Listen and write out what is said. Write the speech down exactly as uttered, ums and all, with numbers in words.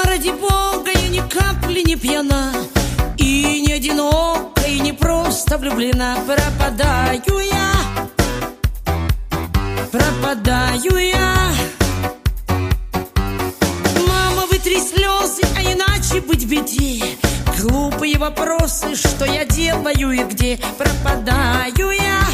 ради бога, я ни капли не пьяна, и не одинока, и не просто влюблена. Пропадаю я, пропадаю я. Мама, вытри слезы, а иначе быть беде. Глупые вопросы, что я делаю и где. Пропадаю я,